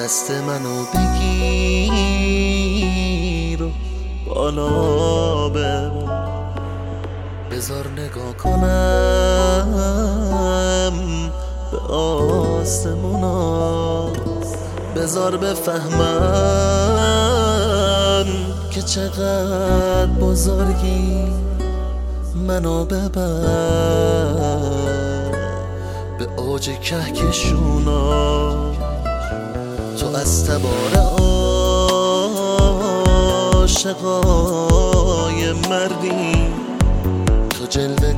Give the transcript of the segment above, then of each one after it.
دست منو بگیر و بالا ببر، بذار نگاه کنم به آسمونا، بذار بفهمم که چقدر بزرگی، منو ببر به اوج کهکشونا. تو از تبار عاشقای مردی، تو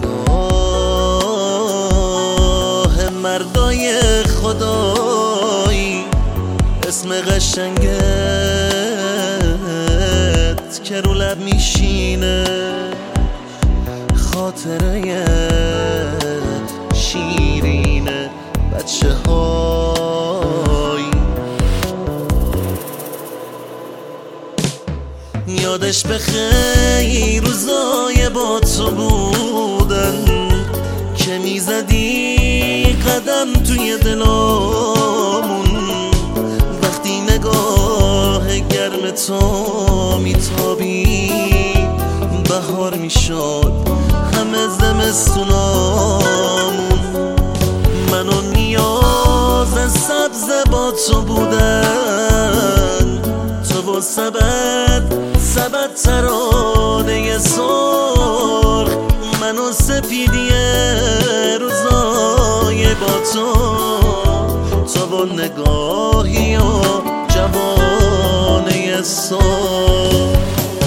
جلوه‌گاه مردای خدایی، اسم قشنگت که رو لب میشینه، خاطره شیرینه بچه هایی. یادش بخیر روزای با تو بودن که میزدی قدم توی دلامون، وقتی نگاه گرم تو میتابی، بهار میشد همه زمستونامون. من و نیاز سبز با تو بودن، تو و سبد ترانه سرخ، من و سپیدی روزای با تو، تو و نگاهی و جوانه سرخ.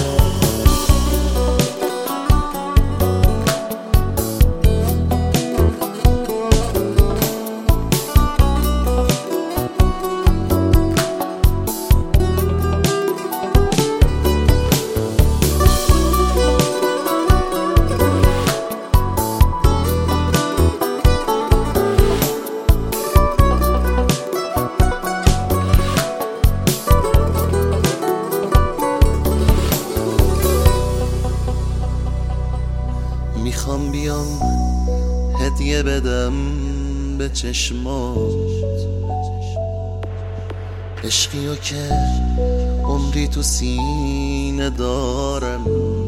میخوام بیام هدیه بدم به چشمات، عشقیو که عمری تو سینه دارم،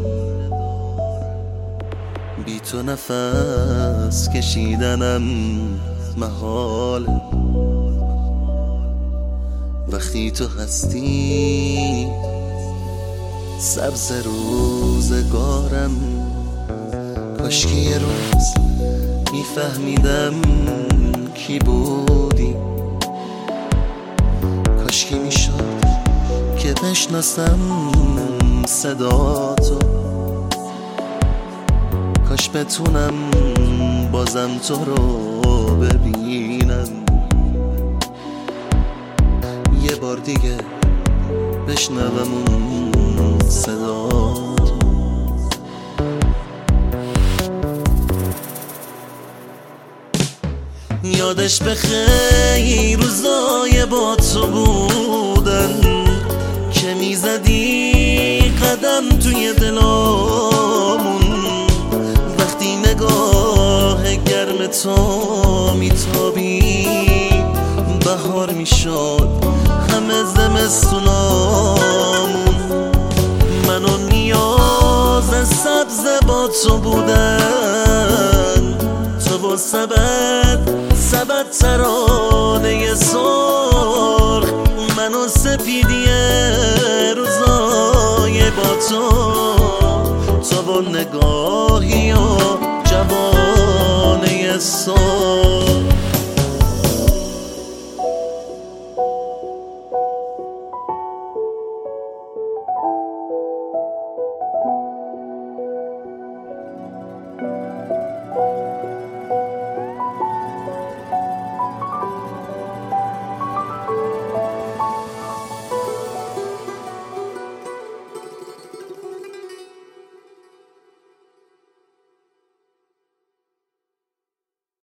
بی تو نفس کشیدنم محاله، وقتی تو هستی سبز روزگارم. کاشکی یه روز میفهمیدم کی بودی، کاشکی میشد که بشناسم صداتو، کاش بتونم بازم تو رو ببینم، یه بار دیگه بشنوم اون صداتو. یادش بخیر روزای با تو بودن که میزدی قدم توی دلامون، وقتی نگاه گرم تو میتابی، بهار میشد همه زمستونامون. من و نیاز سبز با تو بودن، تو و سبد ترانه سرخ، من و سپیدی روزای با تو، تو و نگاهی و جوانه سرخ.